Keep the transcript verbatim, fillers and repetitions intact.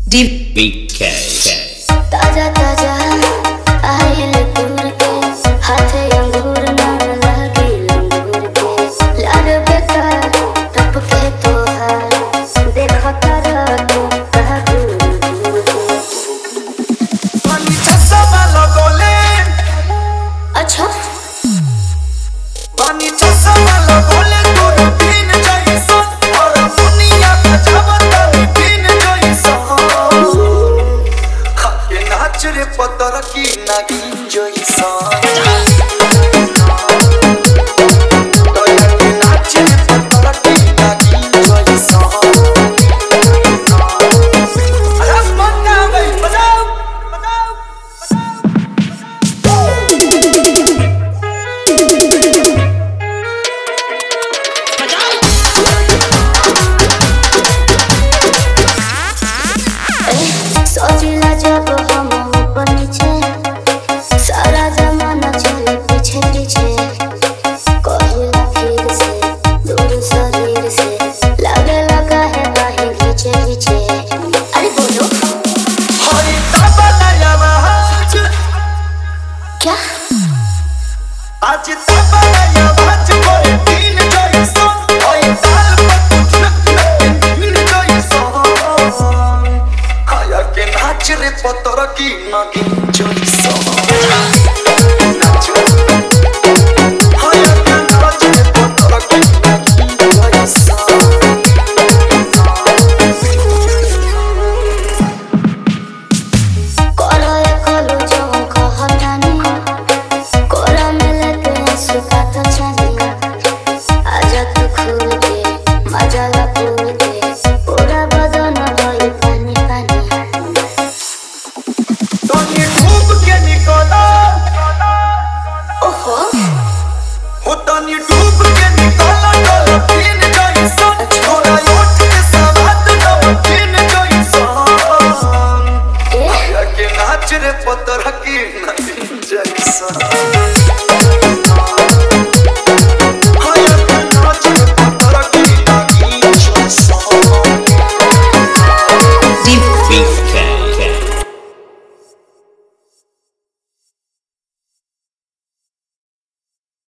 D B K ताजा ताजा आयल दूर के हाथे अंगूर नाम लागे लंगूर के लाड बेकार टप के तोहार देखा तारा तू कहा दूर के पानी चश्मा लगोले अच्छा पानी चश्मा लगोले तोर बिन जैसा और दुनिया का जबता बिन जैसा हाके नाच रे पतर की नागिन जैसा सोचिला जब हम ऊपर नीचे सारा जमाना चले पीछे पीछे कहिला फिर से दूर शरीर से लगे लगा है बाहें खींचे खींचे अरे बोलो हरी तबला आवाज क्या आज तबला आवाज कोई दिन जैसा ओए ताल पर नक नक दिन जैसा हाया के नाच रे पतर की नागिन जैसा हाया के नाच रे पतर की नागिन जैसा कोरा कलो जो कहतानी कोरा में लगे सुखाता जानी आजा तू खुल के मजा ला पूल के